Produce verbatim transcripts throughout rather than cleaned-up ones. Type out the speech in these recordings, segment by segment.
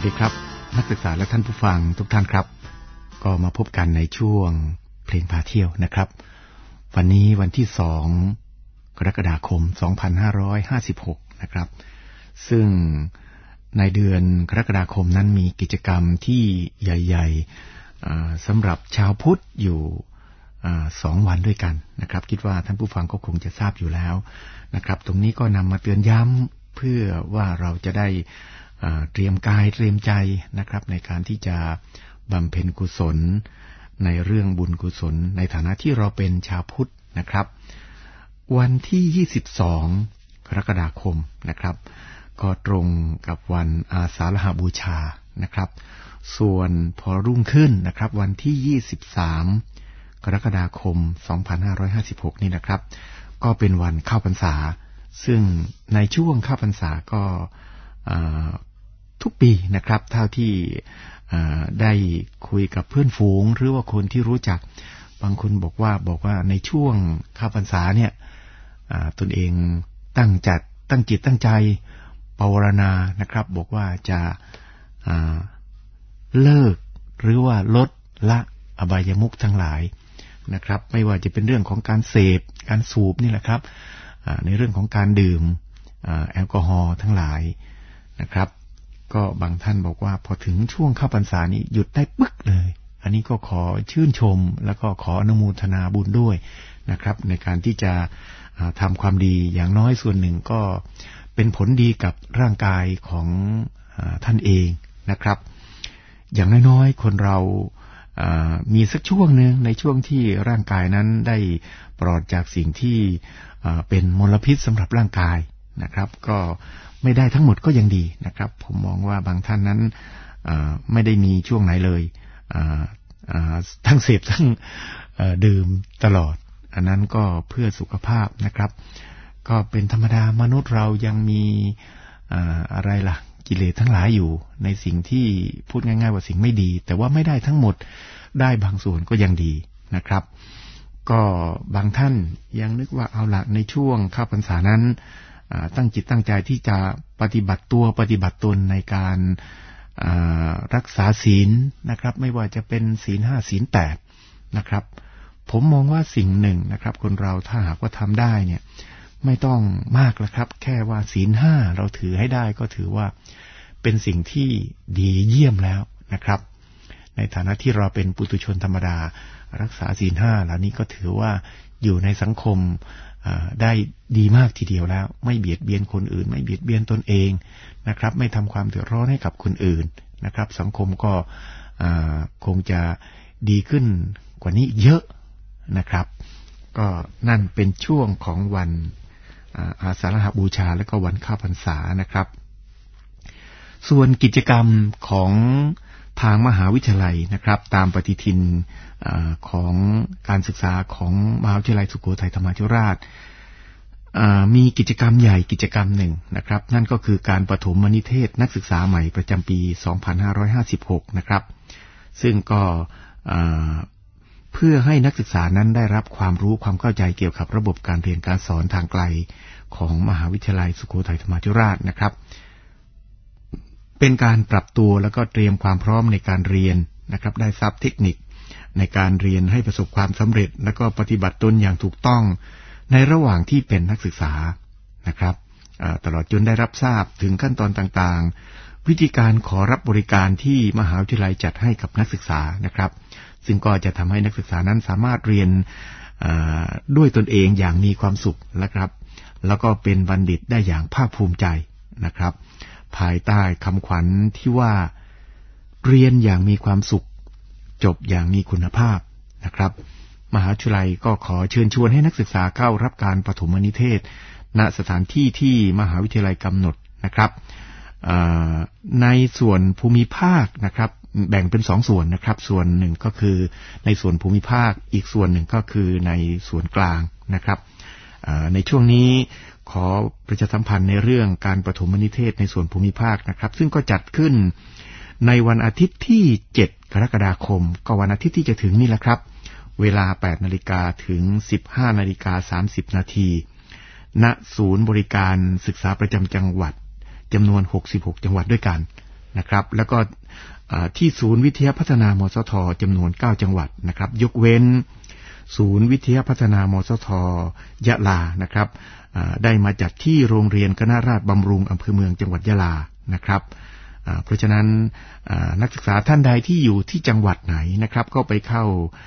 ดีครับนักศึกษาและท่านผู้ฟังทุกท่านครับก็มาพบกันในช่วงเพลงพาเที่ยวนะครับวันนี้วันที่สองกรกฎาคมสองพันห้าร้อยห้าสิบหกนะครับซึ่งในเดือนกรกฎาคมนั้นมีกิจกรรมที่ใหญ่ๆสำหรับชาวพุทธอยู่สองวันด้วยกันนะครับคิดว่าท่านผู้ฟังก็คงจะทราบอยู่แล้วนะครับตรงนี้ก็นำมาเตือนย้ำเพื่อว่าเราจะได้เตรียมกายเตรียมใจนะครับในการที่จะบำเพ็ญกุศลในเรื่องบุญกุศลในฐานะที่เราเป็นชาวพุทธนะครับวันที่ยี่สิบสองกรกฎาคมนะครับก็ตรงกับวันอาสาฬหบูชานะครับส่วนพอรุ่งขึ้นนะครับวันที่ยี่สิบสามกรกฎาคมสองพันห้าร้อยห้าสิบหกนี่นะครับก็เป็นวันเข้าพรรษาซึ่งในช่วงเข้าพรรษาก็ทุกปีนะครับเท่าที่ได้คุยกับเพื่อนฝูงหรือว่าคนที่รู้จักบางคนบอกว่าบอกว่าในช่วงเข้าพรรษาเนี่ยตนเองตั้งจัดตั้งจิตตั้งใจภาวนานะครับบอกว่าจะเลิกหรือว่าลดละอบายมุขทั้งหลายนะครับไม่ว่าจะเป็นเรื่องของการเสพการสูบนี่แหละครับในเรื่องของการดื่มแอลกอฮอล์ทั้งหลายนะครับก็บางท่านบอกว่าพอถึงช่วงเข้าพรรษานี้หยุดได้ปึ๊กเลยอันนี้ก็ขอชื่นชมแล้วก็ขออนุโมทนาบุญด้วยนะครับในการที่จะทำความดีอย่างน้อยส่วนหนึ่งก็เป็นผลดีกับร่างกายของท่านเองนะครับอย่างน้อยๆคนเรามีสักช่วงหนึ่งในช่วงที่ร่างกายนั้นได้ปลอดจากสิ่งที่เป็นมลพิษสำหรับร่างกายนะครับก็ไม่ได้ทั้งหมดก็ยังดีนะครับผมมองว่าบางท่านนั้นไม่ได้มีช่วงไหนเลยทั้งเสพทั้งดื่มตลอดอันนั้นก็เพื่อสุขภาพนะครับก็เป็นธรรมดามนุษย์เรายังมีอะไรล่ะกิเลสทั้งหลายอยู่ในสิ่งที่พูดง่ายๆว่าสิ่งไม่ดีแต่ว่าไม่ได้ทั้งหมดได้บางส่วนก็ยังดีนะครับก็บางท่านยังนึกว่าเอาละในช่วงเข้าพรรษานั้นตั้งจิตตั้งใจที่จะปฏิบัติตัวปฏิบัติตนในการรักษาศีลนะครับไม่ว่าจะเป็นศีลห้าศีลแปดนะครับผมมองว่าสิ่งหนึ่งนะครับคนเราถ้าหากว่าทำได้เนี่ยไม่ต้องมากแล้วครับแค่ว่าศีลห้าเราถือให้ได้ก็ถือว่าเป็นสิ่งที่ดีเยี่ยมแล้วนะครับในฐานะที่เราเป็นปุถุชนธรรมดารักษาศีลห้าเหล่านี้ก็ถือว่าอยู่ในสังคมได้ดีมากทีเดียวแล้วไม่เบียดเบียนคนอื่นไม่เบียดเบียนตนเองนะครับไม่ทำความเดือดร้อนให้กับคนอื่นนะครับสังคมก็คงจะดีขึ้นกว่านี้เยอะนะครับก็นั่นเป็นช่วงของวันอาสาฬหบูชาและก็วันเข้าพรรษานะครับส่วนกิจกรรมของทางมหาวิทยาลัยนะครับตามปฏิทินของการศึกษาของมหาวิทยาลัยสุโขทัยธรรมาธิราชมีกิจกรรมใหญ่กิจกรรมหนึ่งนะครับนั่นก็คือการประถมนิเทศนักศึกษาใหม่ประจำปีสองพันห้าร้อยห้าสิบหกนะครับซึ่งก็เพื่อให้นักศึกษานั้นได้รับความรู้ความเข้าใจเกี่ยวกับระบบการเรียนการสอนทางไกลของมหาวิทยาลัยสุโขทัยธรรมาธิราชนะครับเป็นการปรับตัวแล้วก็เตรียมความพร้อมในการเรียนนะครับได้ทราบเทคนิคในการเรียนให้ประสบความสำเร็จและก็ปฏิบัติตนอย่างถูกต้องในระหว่างที่เป็นนักศึกษานะครับตลอดจนได้รับทราบถึงขั้นตอนต่างๆวิธีการขอรับบริการที่มหาวิทยาลัยจัดให้กับนักศึกษานะครับซึ่งก็จะทำให้นักศึกษานั้นสามารถเรียนด้วยตนเองอย่างมีความสุขนะครับแล้วก็เป็นบัณฑิตได้อย่างภาคภูมิใจนะครับภายใต้คำขวัญที่ว่าเรียนอย่างมีความสุขจบอย่างมีคุณภาพนะครับมหาวิทยาลัยก็ขอเชิญชวนให้นักศึกษาเข้ารับการประถมนิเทศณสถานที่ที่มหาวิทยาลัยกำหนดนะครับในส่วนภูมิภาคนะครับแบ่งเป็นสองส่วนนะครับส่วนหนึ่งก็คือในส่วนภูมิภาคอีกส่วนหนึ่งก็คือในส่วนกลางนะครับในช่วงนี้ขอประชาสัมพันธ์ในเรื่องการประถมนิเทศในส่วนภูมิภาคนะครับซึ่งก็จัดขึ้นในวันอาทิตย์ที่เจ็ดกรกฎาคมก็วันอาทิตย์ที่จะถึงนี่แหละครับเวลา แปดนาฬิกา ถึง สิบห้านาฬิกาสามสิบนาทีณศูนย์บริการศึกษาประจำจังหวัดจำนวนหกสิบหกจังหวัดด้วยกันนะครับแล้วก็ที่ศูนย์วิทยาพัฒนามสทจำนวนเก้าจังหวัดนะครับยกเว้นศูนย์วิทยาพัฒนามสทยะลานะครับได้มาจัดที่โรงเรียนคณะราษฎรบำรุงอำเภอเมืองจังหวัดยะลานะครับเพราะฉะนั้นนักศึกษาท่านใดที่อยู่ที่จังหวัดไหนนะครับก็ไปเข้า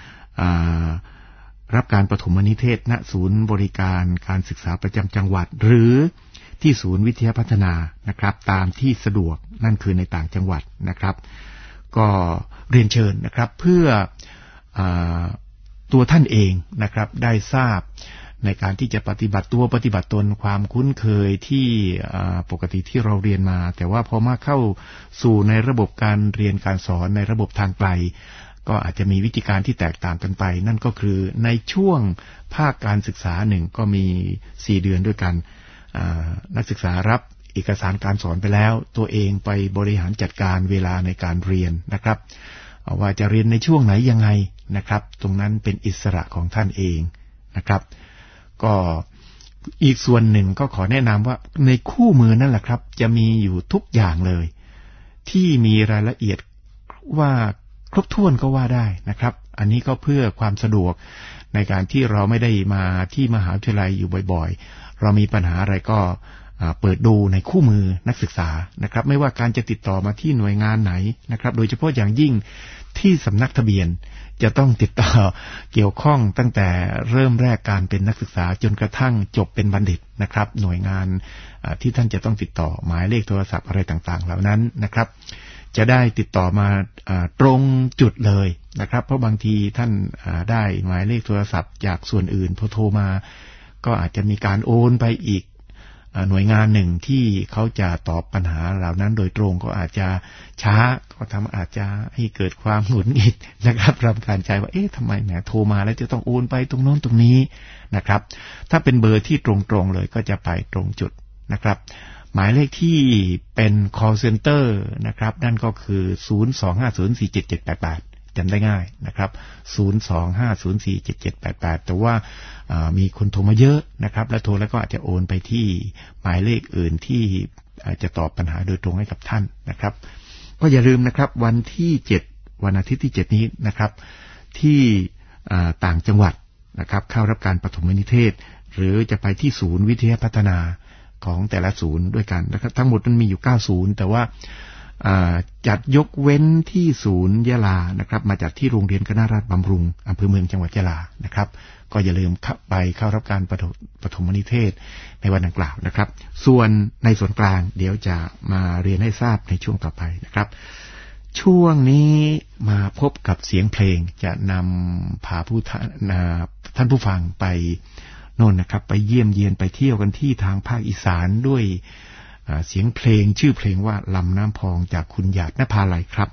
รับการปฐมนิเทศณศูนย์บริการการศึกษาประจำจังหวัดหรือที่ศูนย์วิทยาพัฒนานะครับตามที่สะดวกนั่นคือในต่างจังหวัดนะครับก็เรียนเชิญนะครับเพื่ออตัวท่านเองนะครับได้ทราบในการที่จะปฏิบัติตัวปฏิบัติตนความคุ้นเคยที่ปกติที่เราเรียนมาแต่ว่าพอมาเข้าสู่ในระบบการเรียนการสอนในระบบทางไกลก็อาจจะมีวิธีการที่แตกต่างกันไปนั่นก็คือในช่วงภาคการศึกษาหนึ่งก็มีสี่เดือนด้วยกันนักศึกษารับเอกสารการสอนไปแล้วตัวเองไปบริหารจัดการเวลาในการเรียนนะครับว่าจะเรียนในช่วงไหนยังไงนะครับตรงนั้นเป็นอิสระของท่านเองนะครับก็อีกส่วนหนึ่งก็ขอแนะนำว่าในคู่มือนั่นแหละครับจะมีอยู่ทุกอย่างเลยที่มีรายละเอียดว่าครบถ้วนก็ว่าได้นะครับอันนี้ก็เพื่อความสะดวกในการที่เราไม่ได้มาที่มหาวิทยาลัยอยู่บ่อยๆเรามีปัญหาอะไรก็เปิดดูในคู่มือนักศึกษานะครับไม่ว่าการจะติดต่อมาที่หน่วยงานไหนนะครับโดยเฉพาะอย่างยิ่งที่สำนักทะเบียนจะต้องติดต่อเกี่ยวข้องตั้งแต่เริ่มแรกการเป็นนักศึกษาจนกระทั่งจบเป็นบัณฑิตนะครับหน่วยงานที่ท่านจะต้องติดต่อหมายเลขโทรศัพท์อะไรต่างๆเหล่านั้นนะครับจะได้ติดต่อมาตรงจุดเลยนะครับเพราะบางทีท่านได้หมายเลขโทรศัพท์จากส่วนอื่นพอโทรมาก็อาจจะมีการโอนไปอีกหน่วยงานหนึ่งที่เขาจะตอบปัญหาเหล่านั้นโดยตรงก็อาจจะช้าก็ทำอาจจะให้เกิดความหงุดหงิดนะครับรำคาญใจว่าเอ๊ะทำไมแหมโทรมาแล้วจะต้องโอนไปตรงโน้นตรงนี้นะครับถ้าเป็นเบอร์ที่ตรงๆเลยก็จะไปตรงจุดนะครับหมายเลขที่เป็น call center นะครับนั่นก็คือศูนย์ สอง ห้า ศูนย์ สี่ เจ็ด เจ็ด แปด แปดจำได้ง่ายนะครับศูนย์ สอง ห้า ศูนย์ สี่ เจ็ด เจ็ด แปด แปดแต่ว่ามีคนโทรมาเยอะนะครับและโทรแล้วก็อาจจะโอนไปที่หมายเลขอื่นที่อาจจะตอบปัญหาโดยตรงให้กับท่านนะครับก็อย่าลืมนะครับวันที่เจ็ดวันอาทิตย์ที่เจ็ดนี้นะครับที่ต่างจังหวัดนะครับเข้ารับการปฐมนิเทศหรือจะไปที่ศูนย์วิทยาพัฒนาของแต่ละศูนย์ด้วยกันนะครับทั้งหมดมันมีอยู่เก้าศูนย์แต่ว่าจัดยกเว้นที่ศูนย์ยะลานะครับมาจัดที่โรงเรียนคณะราษฎรบำรุงอำเภอเมืองจังหวัดยะลานะครับก็อย่าลืมไปเข้ารับการปฐมนิเทศในวันดังกล่าวนะครับส่วนในส่วนกลางเดี๋ยวจะมาเรียนให้ทราบในช่วงต่อไปนะครับช่วงนี้มาพบกับเสียงเพลงจะนำพาผู้ท่านผู้ฟังไปโน่นนะครับไปเยี่ยมเยียนไปเที่ยวกันที่ทางภาคอีสานด้วยเสียงเพลงชื่อเพลงว่าลำน้ำพองจากคุณหยาดนภาลัยครับ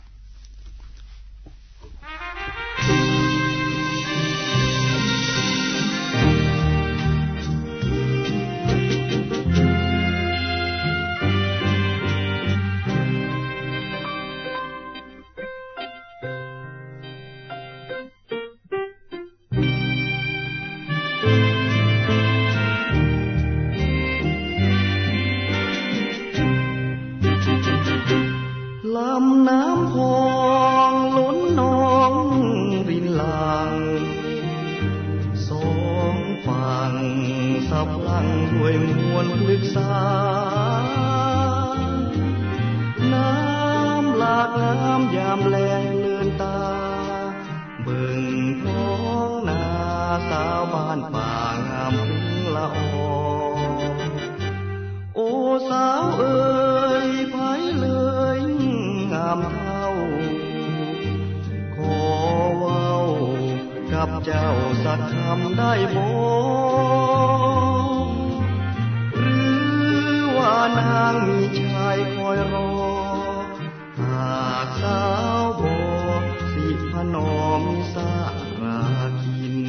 เจ้าสักคำได้บ่หรือว่านางมีชายคอยรอหากสาวบ่สิพนอมสาราคิน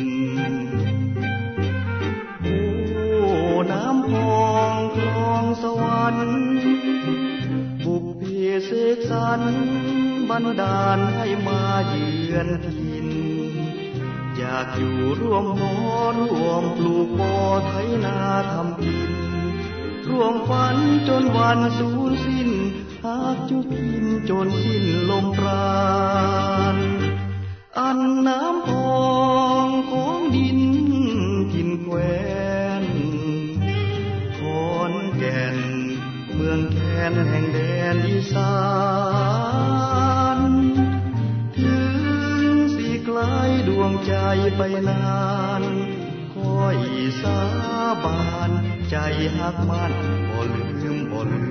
โอ้น้ำพองคลองสวรรค์บุพเพเสกสรรบันดาลให้มาเยือนถิ่นอยากอยู่ร่วมหอร่วมปลูกบ่อไถนาทำกินร่วมฝันจนวันสูญสิ้นหากจุดสิ้นจนสิ้นลมปราณอันน้ำพองของดินกินแควนขอนแก่นเมืองแคนแห่งแดนอีสานถึงสิไกลดวงใจไปนานคอยสาบานใจหักมันบ่ลืมบ่ลืม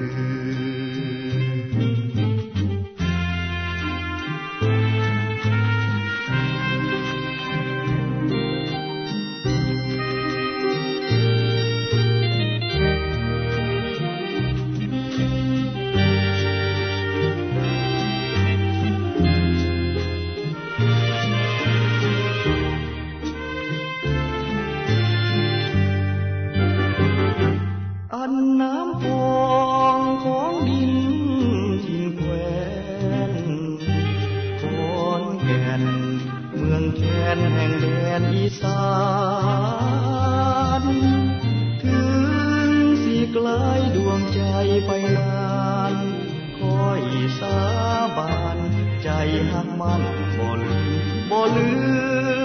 น้ำพองของดินทินแควนขอนแก่นเมืองแคนแห่งแดนอีสานถึงสิไกลดวงใจไปนานคอยสาบานใจหักมันบ่ลืมบ่ลืม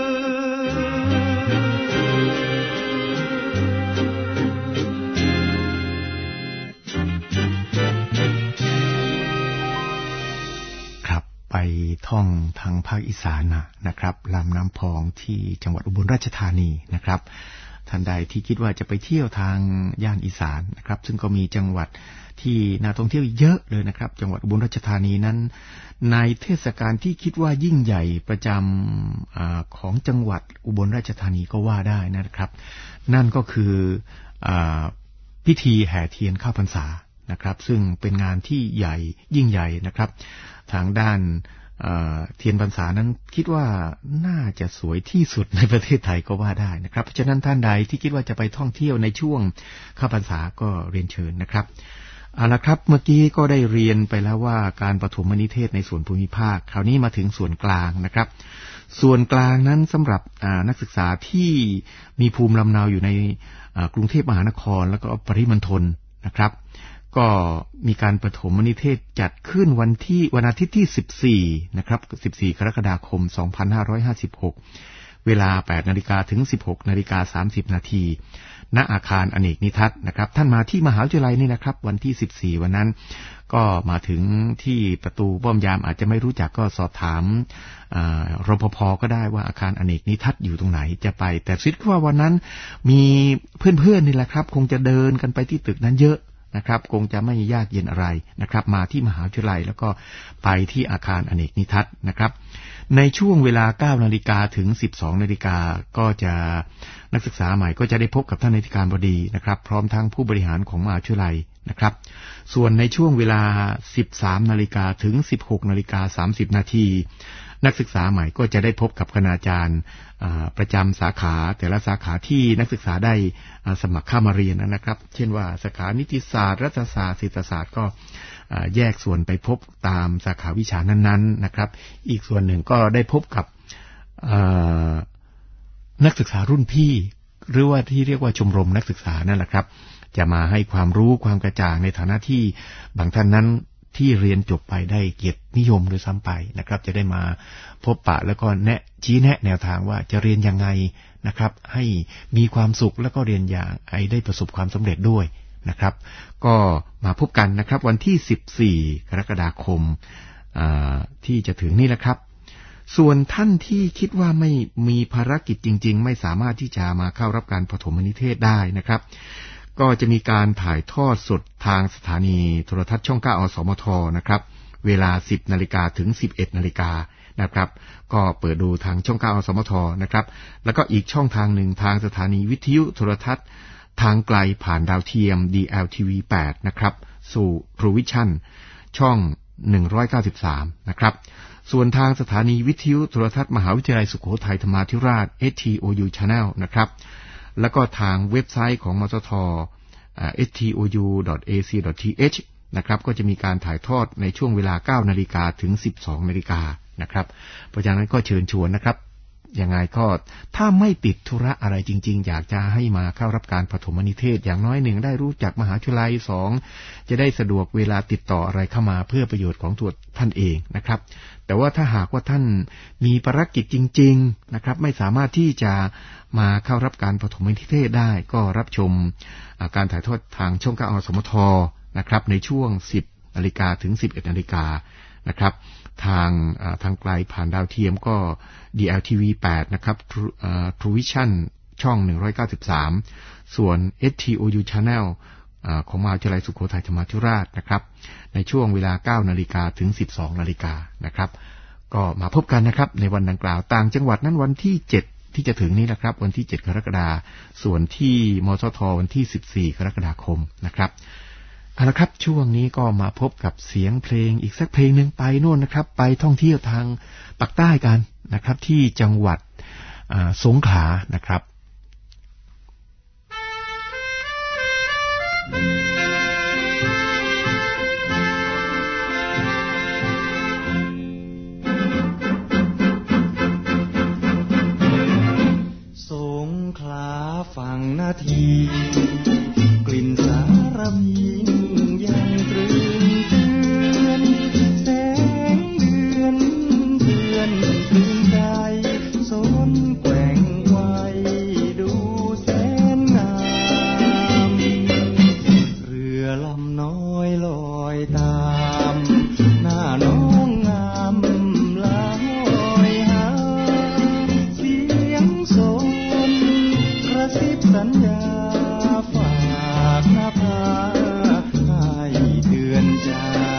ไปท่องทางภาคอีสานนะครับลำน้ำพองที่จังหวัดอุบลราชธานีนะครับท่านใดที่คิดว่าจะไปเที่ยวทางย่านอีสานนะครับซึ่งก็มีจังหวัดที่น่าท่องเที่ยวเยอะเลยนะครับจังหวัดอุบลราชธานีนั้นในเทศกาลที่คิดว่ายิ่งใหญ่ประจำ อ, ของจังหวัดอุบลราชธานีก็ว่าได้นะครับนั่นก็คืออพิธีแห่เทียนเข้าพรรษานะครับซึ่งเป็นงานที่ใหญ่ยิ่งใหญ่นะครับทางด้านเอ่อเทียนพรรษานั้นคิดว่าน่าจะสวยที่สุดในประเทศไทยก็ว่าได้นะครับเพราะฉะนั้นท่านใดที่คิดว่าจะไปท่องเที่ยวในช่วงเข้าพรรษาก็เรียนเชิญนะครับเอาละครับเมื่อกี้ก็ได้เรียนไปแล้วว่าการปฐมนิเทศในส่วนภูมิภาคคราวนี้มาถึงส่วนกลางนะครับส่วนกลางนั้นสำหรับนักศึกษาที่มีภูมิลำเนาอยู่ในกรุงเทพมหานครแล้วก็ปริมณฑลนะครับก็มีการปฐมนิเทศจัดขึ้นวันที่วันอาทิตย์ที่สิบสี่นะครับสิบสี่กรกฎาคมสองพันห้าร้อยห้าสิบหกเวลา แปดนาฬิกา ถึง สิบหกนาฬิกาสามสิบนาทีณอาคารอเนกนิทัศน์นะครับท่านมาที่มหาวิทยาลัยนี่นะครับวันที่สิบสี่วันนั้นก็มาถึงที่ประตูป้อมยามอาจจะไม่รู้จักก็สอบถามรปภก็ได้ว่าอาคารอเนกนิทัศน์อยู่ตรงไหนจะไปแต่คิดว่าวันนั้นมีเพื่อนๆนี่แหละครับคงจะเดินกันไปที่ตึกนั้นเยอะนะครับคงจะไม่ยากเย็นอะไรนะครับมาที่มหาวิทยาลัยแล้วก็ไปที่อาคารอเนกนิทัศน์นะครับในช่วงเวลา เก้านาฬิกา ถึง สิบสองนาฬิกาก็จะนักศึกษาใหม่ก็จะได้พบกับท่านอธิการบดีนะครับพร้อมทั้งผู้บริหารของมหาวิทยาลัยนะครับส่วนในช่วงเวลา สิบสามนาฬิกา ถึง สิบหกนาฬิกาสามสิบนาทีนักศึกษาใหม่ก็จะได้พบกับคณาจารย์ประจำสาขาแต่ละสาขาที่นักศึกษาได้สมัครเข้ามาเรียนนะครับเช่นว่าสาขานิติศาสตร์รัฐศาสตร์เศรษฐศาสตร์ก็แยกส่วนไปพบตามสาขาวิชานั้นๆนะครับอีกส่วนหนึ่งก็ได้พบกับนักศึกษารุ่นพี่หรือว่าที่เรียกว่าชมรมนักศึกษานั่นแหละครับจะมาให้ความรู้ความกระจ่างในฐานะที่บางท่านนั้นที่เรียนจบไปได้เกียรตินิยมหรือซ้ำไปนะครับจะได้มาพบปะแล้วก็แนะชี้แนะแนวทางว่าจะเรียนยังไงนะครับให้มีความสุขแล้วก็เรียนอย่างไอ้ได้ประสบความสำเร็จด้วยนะครับก็มาพบกันนะครับวันที่สิบสี่กรกฎาคมที่จะถึงนี่แหละครับส่วนท่านที่คิดว่าไม่มีภารกิจจริงๆไม่สามารถที่จะมาเข้ารับการปฐมนิเทศได้นะครับก็จะมีการถ่ายทอดสดทางสถานีโทรทัศน์ช่องเก้าอสมทนะครับเวลา สิบนาฬิกา ถึง สิบเอ็ดนาฬิกานะครับก็เปิดดูทางช่องเก้าอสมทนะครับแล้วก็อีกช่องทางหนึ่งทางสถานีวิทยุโทรทัศน์ทางไกลผ่านดาวเทียม ดี แอล ที วี แปดนะครับสู่ True Vision ช่องหนึ่งร้อยเก้าสิบสามนะครับส่วนทางสถานีวิทยุโทรทัศน์มหาวิทยาลัยสุโขทัยธรรมาธิราช เอส ที โอ ยู Channel นะครับแล้วก็ทางเว็บไซต์ของมสท เอส ที โอ ยู ดอท เอ ซี ดอท ที เอช นะครับก็จะมีการถ่ายทอดในช่วงเวลา เก้านาฬิกา ถึง สิบสองนาฬิกานะครับเพราะฉะนั้นก็เชิญชวนนะครับยังไงก็ถ้าไม่ติดธุระอะไรจริงๆอยากจะให้มาเข้ารับการปฐมนิเทศอย่างน้อยหนึ่งได้รู้จักมหาวิทยาลัยสองจะได้สะดวกเวลาติดต่ออะไรเข้ามาเพื่อประโยชน์ของตัวท่านเองนะครับแต่ว่าถ้าหากว่าท่านมีภารกิจจริงๆนะครับไม่สามารถที่จะมาเข้ารับการปฐมนิเทศได้ก็รับชมการถ่ายทอดทางช่องเก้า อสมทนะครับในช่วง สิบนาฬิกา ถึง สิบเอ็ดนาฬิกานะครับทางทางไกลผ่านดาวเทียมก็ ดี แอล ที วี แปดนะครับ True Vision ช่องหนึ่งร้อยเก้าสิบสามส่วน เอส ที โอ ยู Channel ของมหาวิทยาลัยสุโขทัยธรรมาธิราชนะครับในช่วงเวลา เก้านาฬิกา ถึง สิบสองนาฬิกานะครับก็มาพบกันนะครับในวันดังกล่าวต่างจังหวัดนั้นวันที่เจ็ดที่จะถึงนี้นะครับวันที่เจ็ดกรกฎาคมส่วนที่มสทวันที่สิบสี่กรกฎาคมนะครับเอาละครับช่วงนี้ก็มาพบกับเสียงเพลงอีกสักเพลงหนึ่งไปโน่นนะครับไปท่องเที่ยวทางปากใต้กันนะครับที่จังหวัดสงขลานะครับสงขลาฝั่งนาทีกลิ่นสารพียังตรึงเตือนแสงเดือนเดือนตรึงใจสนแกว่งไว้ดูแสนงามเรือลำน้อยลอยตามหน้าน้องงามลอยหาเสียงสนกระซิบสัญญาฝากหน้าผาให้เตือนใจ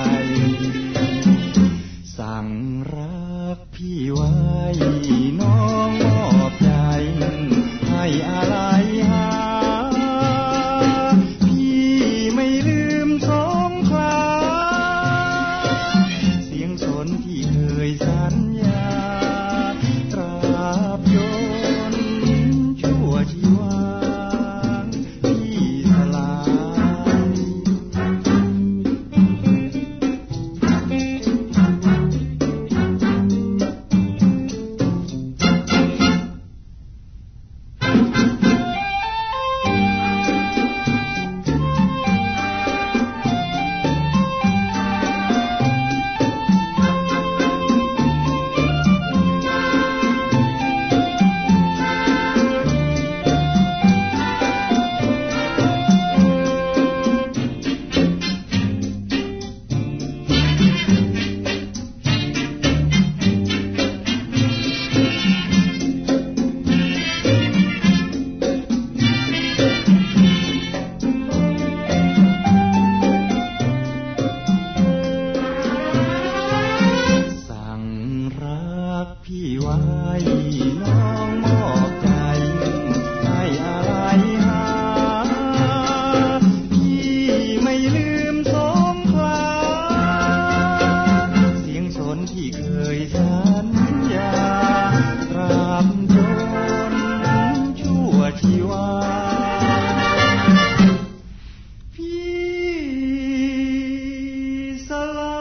สั่งรักพี่ไว้น้องมอบใจให้อะไรหาพี่ไม่ลืมสงขลาเสียงสนที่เคยสัญญาตราบจนชั่วชีวาพี่สลายพี่ไว้น้องมอบใจให้อะไรหาพี่ไม่ลืมสงขลาเสียงสนที่เคยสัญญาตราบจนชั่วชีวาพี่สลาย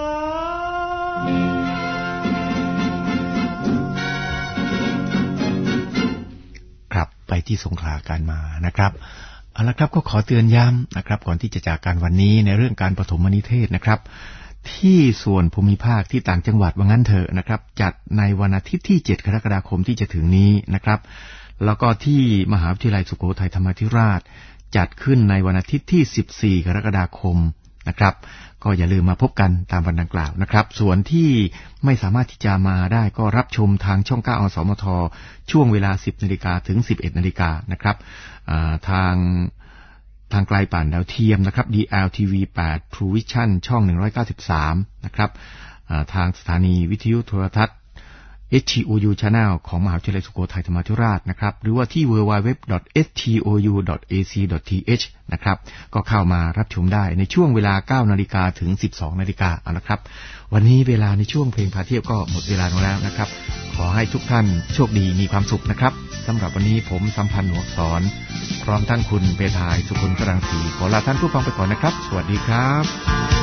ไปที่สงขลากันมานะครับเอาละครับก็ขอเตือนย้ำนะครับก่อนที่จะจากกันวันนี้ในเรื่องการปฐมนิเทศนะครับที่ส่วนภูมิภาคที่ต่างจังหวัดว่างั้นเถอะนะครับจัดในวันอาทิตย์ที่เจ็ดกรกฎาคมที่จะถึงนี้นะครับแล้วก็ที่มหาวิทยาลัยสุโขทัยธรรมาธิราชจัดขึ้นในวันอาทิตย์ที่สิบสี่กรกฎาคมนะครับก็อย่าลืมมาพบกันตามวันดังกล่าวนะครับส่วนที่ไม่สามารถที่จะมาได้ก็รับชมทางช่องเก้า อสมทช่วงเวลา สิบนาฬิกา ถึง สิบเอ็ดนาฬิกานะครับทางทางไกลผ่านดาวเทียมนะครับ ดี แอล ที วี แปด True Vision ช่องหนึ่งร้อยเก้าสิบสามนะครับทางสถานีวิทยุโทรทัศน์ เอส ที โอ ยู Channel ของมหาวิทยาลัยสุโขทัยธรรมาธิราชนะครับหรือว่าที่ ดับเบิลยู ดับเบิลยู ดับเบิลยู ดอท เอส ที โอ ยู ดอท เอ ซี ดอท ที เอช นะครับก็เข้ามารับชมได้ในช่วงเวลา เก้านาฬิกา ถึง สิบสองนาฬิกาเอาละครับวันนี้เวลาในช่วงเพลงพาเที่ยวก็หมดเวลาลงแล้วนะครับขอให้ทุกท่านโชคดีมีความสุขนะครับสำหรับวันนี้ผมสัมพันธ์หนวกสอนพร้อมทั้งคุณเปทายสุขุนกรังสีขอลาท่านผู้ฟังไปก่อนนะครับสวัสดีครับ